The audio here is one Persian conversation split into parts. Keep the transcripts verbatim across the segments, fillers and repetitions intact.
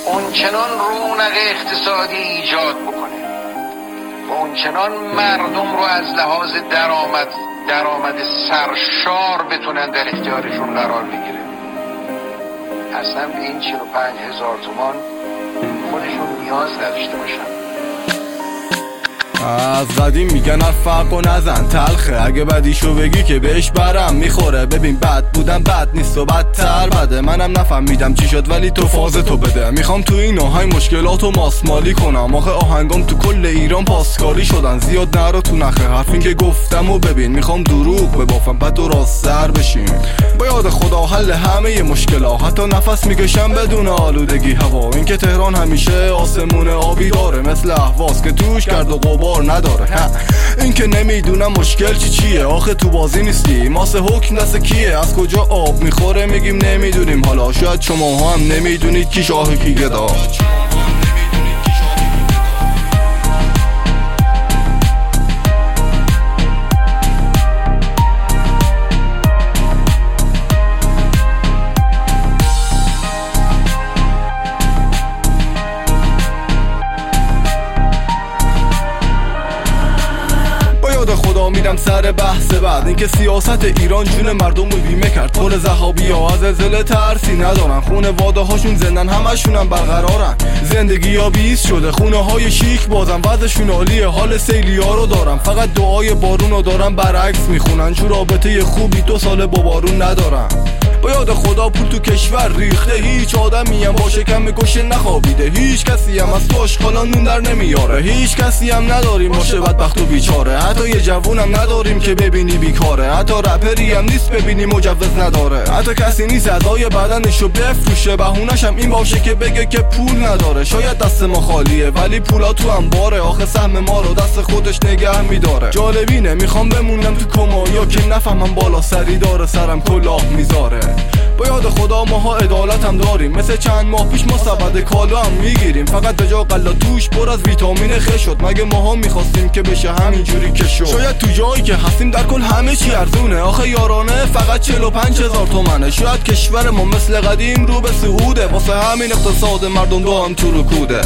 اونچنان رونق اقتصادی ایجاد بکنه و اونچنان مردم رو از لحاظ درآمد درآمد سرشار بتونن در اختیارشون قرار بگیره. اصلا به این چهل و پنج هزار تومان خودشون نیاز نداشته باشن. از قدیم میگن هر فرق و نزن تلخه، اگه بدیشو بگی که بهش برم میخوره. ببین بد بودم بد نیست و بدتر بده، منم نفهمیدم چی شد ولی تو فاز تو بده. میخوام تو این آهنگ مشکلاتو ماسمالی کنم، آخه آهنگام تو کل ایران پاسکاری شدن. زیاد نرو تو نخه حرفین که گفتم و ببین، میخوام دروغ ببافم بعد تو راست سر بشیم. با یاد خدا حل همه مشکلات، حتی نفس میکشم بدون آلودگی هوا. این که تهران همیشه آسمون آبی داره مثل اهواز که توش گرد و غبار نداره. این که نمیدونم مشکل چی چیه، آخه تو بازی نیستی ماسه حکم دست کیه. از کجا آب میخوره میگیم نمیدونیم، حالا شاید شما هم نمیدونید کی شاه کی گدا. خدا میرم سر بحث بعد، اینکه سیاست ایران جون مردم رو بیمه کرد. پر زهابی ها از زلزله ترسی ندارن، خونه واده هاشون زندن همشون هم برقرارن. زندگی ها بیست شده، خونه های شیک بازن، وضعشون عالیه، حال سیلی ها رو دارن. فقط دعای بارون رو دارن برعکس میخونن، چون رابطه خوبی دو ساله با بارون ندارن. با یاد خدا پول تو کشور ریخته، هیچ آدمی هم با شکم گوشه نخوابیده. هیچ کسی هم از تو اشغالا نون در نمیاره، هیچ کسی هم نداریم باشه بدبخت و بیچاره. حتی یه جوونم نداریم که ببینی بیکاره، حتی رپری هم نیست ببینی مجوز نداره. حتی کسی نیست ادای بدنشو بفروشه، بهونش هم این باشه که بگه که پول نداره. شاید دست ما خالیه ولی پولا تو انباره، آخه سهم ما رو دست خودش نگه میداره. جالبینه میخوام بمونم تو کما یا که نفهمم بالا سری داره سرم کلاه میذاره. با یاد خدا ماها عدالت هم داریم، مثل چند ماه پیش ما سبد کالا هم میگیریم. فقط به جا قلا توش پر از ویتامین خ شد، مگه ماها میخواستیم که بشه همینجوری که شد. شاید تو جایی که هستیم در کل همه چی ارزونه، آخه یارانه فقط چهل و پنج هزار تومنه. شاید کشور ما مثل قدیم رو به صعوده، واسه همین اقتصاد مردم دو هم تو رکوده.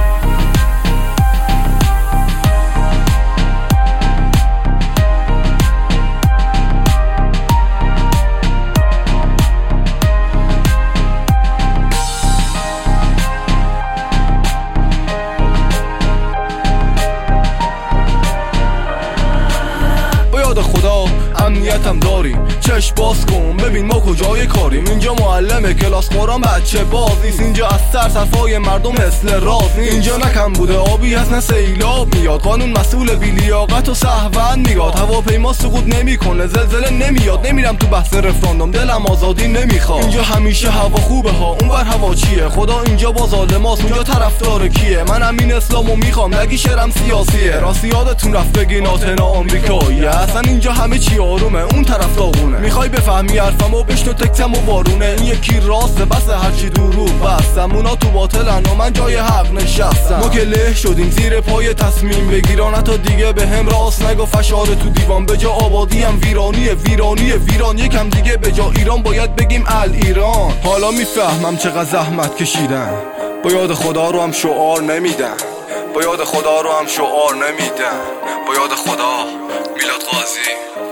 خدا امنیتم داریم، چشم باز کن ببین ما کجای کاریم. اینجا معلم کلاس قرآن بچه بازیست، اینجا از سر صفای مردم مثل راز نیست. اینجا نه کم بوده آبی هست نه سیلاب میاد، قانون مسئول بی لیاقت و سهون میاد. هواپیما سقوط نمیکنه، زلزله نمیاد. نمیرم تو بحث رفراندوم، دلم آزادی نمیخواد. اینجا همیشه هوا خوبه ها، اونور هوا چیه؟ خدا اینجا با ظالماست، اونجا طرفدار کیه؟ من همین اسلامو میخوام، نگی شرم سیاسیه. راستی یادتون رفت بگی ناتنا آمریکاییه، اصلا اینجا همه چی آرومه، اون طرف داغونه. میخوای بفهمی حرفمو بشنو تکتم و بارونه. این یکی راسته بس هرچی دروغ بستم، اونا تو باطلن و من جای حق نشستم. ما که له شدیم زیر پای تصمیم بگیران، حتی دیگه به هم راست نگو فشار تو دیوان. به جا آبادی هم ویرانیه ویرانی ویران، یکم دیگه به جا ایران باید بگیم ال ایران. حالا میفهمم چقدر زحمت کشیدن، با یاد خدا رو هم شعار نمیدن، با یاد خدا رو هم شعار نمیدن. با یاد خدا میلاد قاضی.